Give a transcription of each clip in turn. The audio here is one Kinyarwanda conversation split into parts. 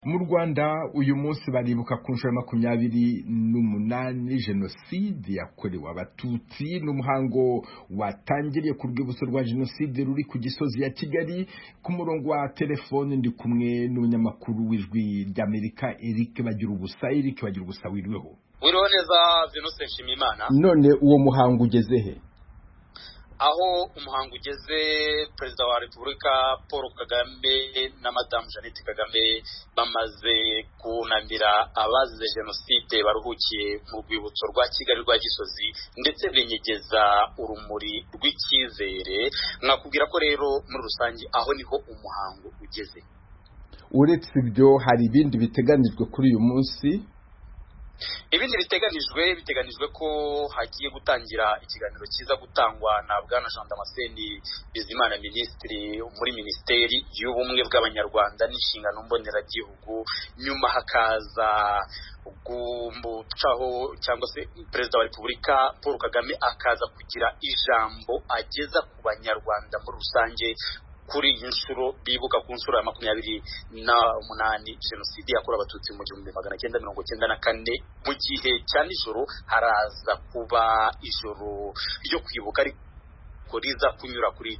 Mu Rwanda uyu munsi baribuka ku nshuro ya 28 jenoside yakorewe abatutsi n'umuhango watangiriye ku rwibutso rwa jenoside ruri ku Gisozi ya Kigali. Ku murongo wa telefone ndi kumwe n'umunyamakuru w'Ijwi ry'Amerika Eric Bagirubusa. Eric Bagirubusa, wiriweho? Wiriho neza Venuste Nshimiyimana. None uwo muhango ugeze he? Aho umuhango ugeze, Perezida wa Repubulika Paul Kagame na Madame Jeannette Kagame bamaze kunamira abazize jenoside baruhukiye mu rwibutso rwa Kigali rwa Gisozi, ndetse benyegeza urumuri rw'icyizere. Mwakubwira ko rero muri rusange aho niho umuhango ugeze. Uretse ibyo, hari ibindi biteganijwe kuri uyu munsi? Ibindi biteganijwe ko hagiye gutangira ikiganiro kiza gutangwa na Bwana Jean Damascene Bizimana, Minisitiri muri Minisiteri y'Ubumwe bw'Abanyarwanda n'Inshingano Mboneragihugu. Nyuma hakaza gumucaho cyangwa se Perezida wa Repubulika Paul Kagame akaza kugira ijambo ageza ku Banyarwanda muri rusange kuri iyi nshuro bibuka ku nshuro ya 28 jenoside yakorewe abatutsi mu 1994. Mu gihe cya nijoro haraza kuba ijoro ryo kwibuka ariko riza kunyura kuri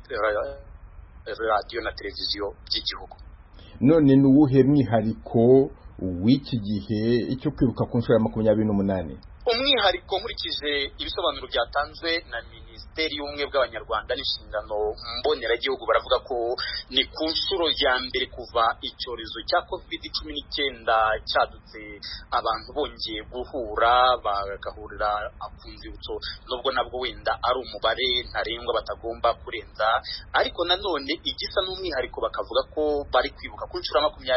radio na televiziyo by'igihugu. None ni uwuhe mwihariko w'iki gihe cyo kwibuka ku nshuro ya 28? Umwihariko nkurikije ibisobanuro byatanzwe na Minisiteri y'Ubumwe bw'Abanyarwanda n'Inshingano Mboneragihugu, baravuga ko ni ku nshuro ya mbere kuva icyorezo cya COVID-19 cyadutse abantu bongeye guhura bagahurira ku nzibutso, nubwo nabwo wenda ari umubare ntarengwa batagomba kurenza. Ariko nanone igisa n'umwihariko bakavuga ko bari kwibuka ku nshuro ya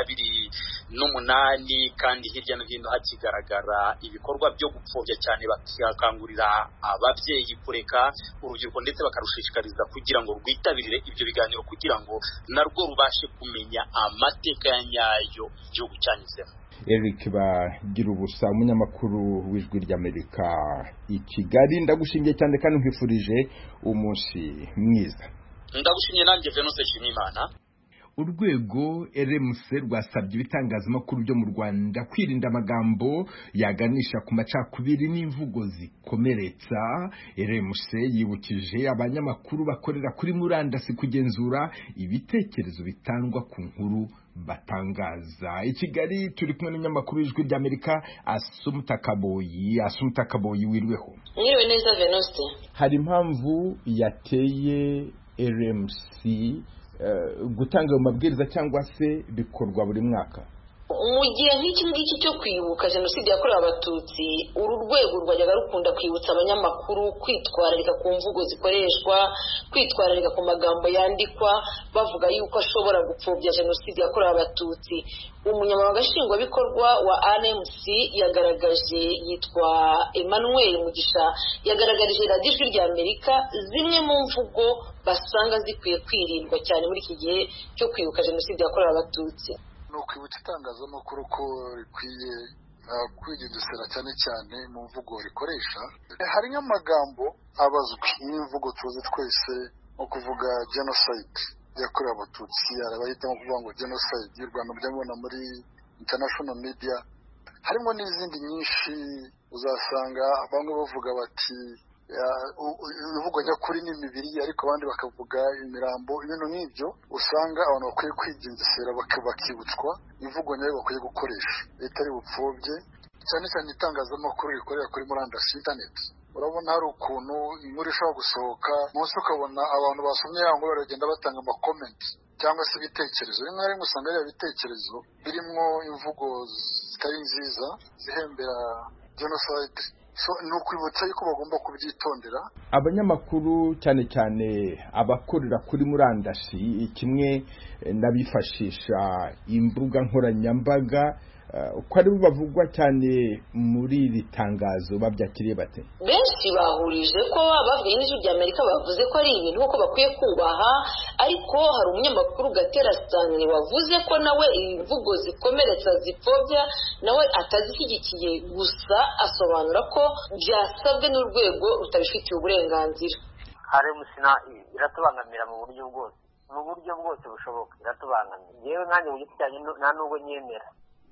28 kandi hirya no hino hakigaragara ibikorwa byo gupfobya cyane, bakangurira ababyeyi kureka urubyiruko ndetse bakarushishikariza kugira ngo rwitabirire ibyo biganiro kugira ngo narwo rubashe kumenya amateka ya nyayo igihugu cyanyuzemo. Eric Bagirubusa, umunyamakuru w'Ijwi ry'Amerika i Kigali, ndagushimiye cyane kandi nkwifurije umunsi mwiza. Ndagushimiye nanjye Venuste Nshimiyimana. Urwego RMC rwasabye ibitangazamakuru byo mu Rwanda kwirinda amagambo yaganisha ku macakubiri n'imvugo zikomeretsa. RMC yibukije abanyamakuru bakorera kuri murandasi kugenzura ibitekerezo bitangwa ku nkuru batangaza. I Kigali turi kumwe n'umunyamakuru w'Ijwi ry'Amerika Assumpta Kaboyi, wiriweho? Mwiriwe neza Venuste. Hari impamvu yateye RMC gutanga ayo mabwiriza cyangwa se bikorwa buri mwaka? Mu gihe nk'iki ngiki cyo kwibuka jenoside yakorewe abatutsi, uru rwego rwajyaga rukunda kwibutsa abanyamakuru kwitwararika ku mvugo zikoreshwa, kwitwararika ku magambo yandikwa bavuga yuko ashobora gupfobya jenoside yakorewe abatutsi. Umunyamabanga nshingwabikorwa wa RMC yagaragaje, yitwa Emmanuel Mugisha, yagaragarije Radio Ijwi ry'Amerika zimwe mu mvugo basanga zikwiye kwirindwa cyane muri iki gihe cyo kwibuka jenoside yakorewe abatutsi. No kwibutsa itangazamakuru ko rikwiye kwigendesera cyane mu mvugo rikoresha. Hari nk'amagambo abazwi n'imvugo tuzi twese, nko kuvuga genocide yakorewe abatutsi, arabahitamo kuvuga ngo genocide y'u Rwanda byabona muri international media. Harimo n'izindi nyinshi uzasanga bamwe bavuga bati uvuga nyakuri n'imibiri, ariko abandi bakavuga imirambo. Ibintu nk'ibyo usanga abantu bakwiye kwigengesera bakibutswa imvugo nyayo bakwiye gukoresha, itari bupfobye cyane itangazamakuru rikorera kuri murandasi, internet. Urabona hari ukuntu inkuru ishobora gusohoka munsi ukabona abantu basomye yango baragenda batanga ama-comment cyangwa se ibitekerezo. Rimwe na rimwe usanga ari ibitekerezo birimo imvugo zitari nziza zihembera genocide. No kwibutsa yuko bagomba kubyitondera abanyamakuru, cyane abakorera kuri murandasi, kimwe n'abifashisha imbuga nkoranyambaga, uko ari bavugwa cyane muri iri tangazo babyakiriye bate? Benshi bahurije ko bavuye n'Ijwi ry'Amerika bavuze ko ari ibintu ko bakwiye kubaha, ariko hari umunyamakuru Gatera Stanley wavuze ko nawe imvugo zikomeretsa zipfobya nawe atazishyigikiye, gusa asobanura ko byasabwe n'urwego rutabifitiye uburenganzira. RMC iratubangamira mu buryo bwose bushoboka, iratubangamira. Yewe nkanjye mu giti cyanjye nta nubwo nyemera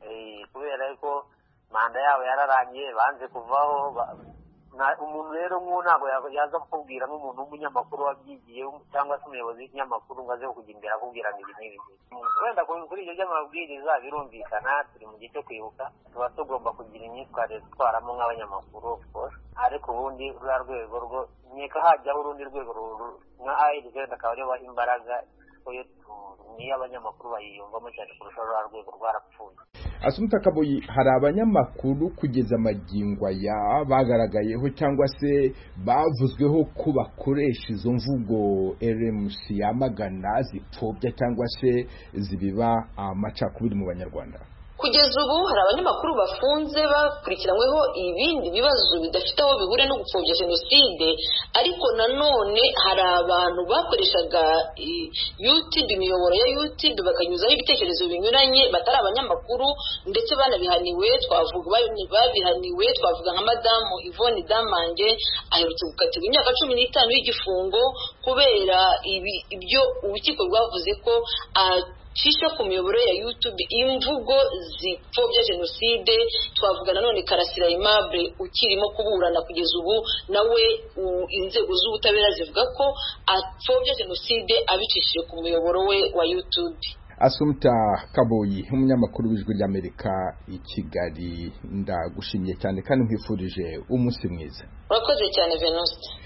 kubera ko manda yabo yararangiye banze kuvaho. Umuntu rero nk'uwo ntabwo yaza kukubwira nk'umuntu w'umunyamakuru wabyigiye cyangwa se umuyobozi w'ikinyamakuru ngo aze kujya imbere akubwira ngo ibi n'ibi. Wenda kuri ibyo by'amabwiriza birumvikana, turi mu gihe cyo kwibuka, tuba tugomba kugira imyitwarire dutwaramo nk'abanyamakuru of course, ariko ubundi ruriya rwego rwo nkeka hajyaho urundi rwego nka ARG akaba ariyo baha imbaraga, niyo abanyamakuru bayiyumvamo cyane kurusha ruriya rwego rwarapfuye. Asumta Kaboyi, hari abanyamakuru kugeza magingo aya bagaragayeho cyangwa se bavuzweho ko bakoresha izo mvugo RMC yamagana zipfobya cyangwa se zibiba amacakubiri mu Banyarwanda? Kugeza ubu hari abanyamakuru bafunze bakurikiranyweho ibindi bibazo bidafite aho bihure no gupfobya jenoside, ariko nanone hari abantu bakoreshaga YouTube, imiyoboro ya YouTube bakanyuzaho ibitekerezo binyuranye batari abanyamakuru ndetse banabihaniwe. Babihaniwe twavuga nka Madamu Yvonne Damange aherutse gukatirwa imyaka 15 y'igifungo kubera ibyo urukiko rwavuze ko cisha ku miyoboro ya YouTube imvugo zipfobya jenoside. Twavuga nanone Karasira Aimable ukirimo kuburana kugeza ubu, nawe inzego z'ubutabera zivuga ko apfobya jenoside abicishije ku muyoboro we wa YouTube. Asumta Kaboyi, umunyamakuru w'Ijwi ry'Amerika i Kigali, ndagushimiye cyane kandi nkwifurije umunsi mwiza. Urakoze cyane Venuste.